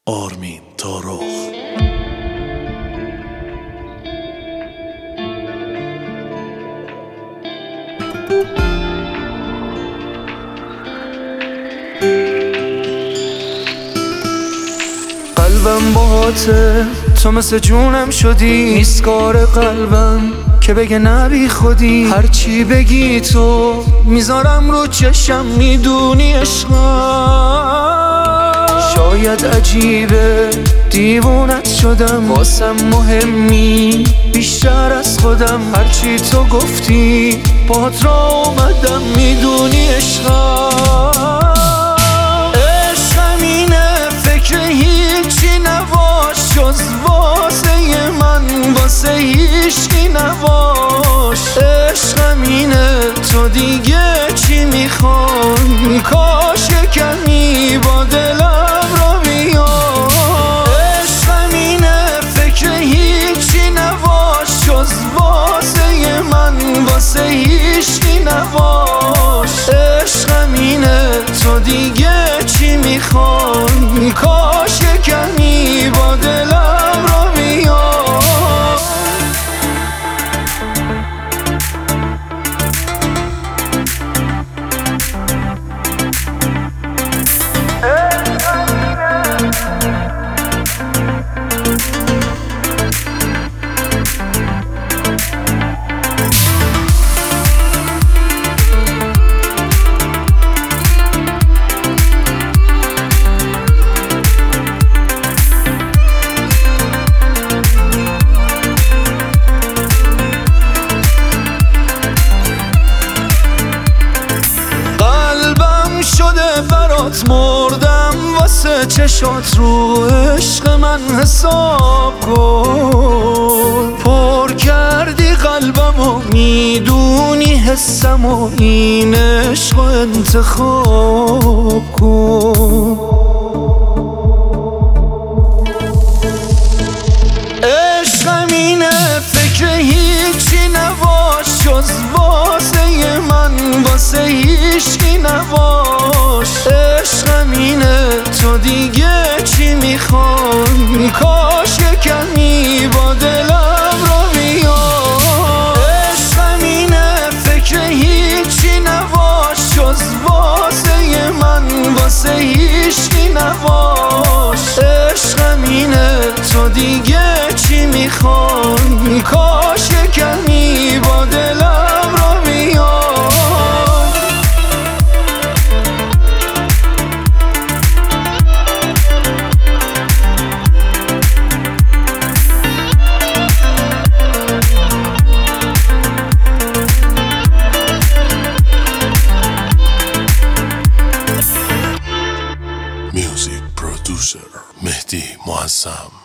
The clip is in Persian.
آرمین تارخ. قلبم باهاته، تو مثل جونم شدی. ایستگار قلبم که بگه نبی خودی. هرچی بگی تو میذارم رو چشم، میدونی عشقم. شاید عجیبه دیوونت شدم، واسم مهمی بیشتر از خودم. هرچی تو گفتی باهات را اومدم، میدونی عشقم. عشقم اینه، فکر هیچی نباش جز واسه من، واسه هیچکی نباش. عشقم اینه، تو دیگه چی میخوای؟ کاش کمی با دلم را بیای. عشقم اینه، فکر هیچی نباش جز واسه من، واسه هیچکی نباش. عشقم اینه، تو دیگه چی میخوای؟ کاش کمی با دلم را بیای. شده برات مردم، واسه چشات رو عشق من حساب کن. پر کردی قلبمو، میدونی حسمو، این عشق انتخاب کن. عشقم اینه، فکر هیچی نباش جز واسه من، واسه هیچکی نباش. عشقم اینه، تو دیگه چی میخوای؟ کاش کمی با دلم را بیای. عشقم اینه، فکر هیچی نباش جز واسه من، واسه هیچکی نباش. عشقم اینه، تو دیگه چی میخوای؟ کاش کمی با دلم را بیای. میوزیک پرودوسر مهدی معظم.